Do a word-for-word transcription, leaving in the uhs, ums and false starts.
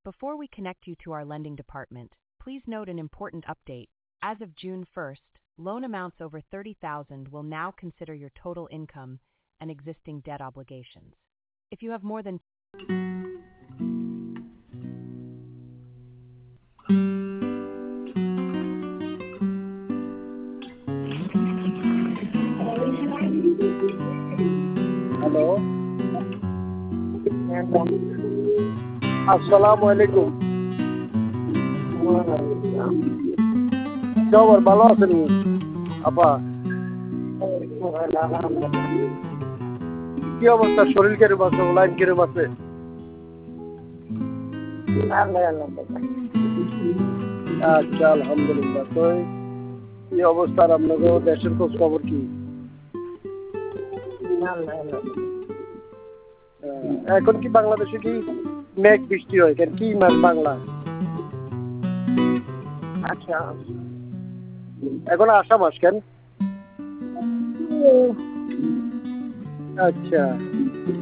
Before we connect you to our lending department, please note an important update. As of June first, loan amounts over thirty thousand will now consider your total income and existing debt obligations. If you have more than hello, আসসালামু আলাইকুম। খবর ভালো আছেন আপা? কি অবস্থা? শরীর কিরম আছে? লাইন কিরম আছে? আচ্ছা, আলহামদুলিল্লাহ। তো কি অবস্থা আপনাদের দেশের খোঁজ খবর কি? এখন কি বাংলাদেশে কি মেঘ বৃষ্টি হয়? কেন কি মাস বাংলা? আচ্ছা, এখন আষাঢ় মাস কেন? আচ্ছা,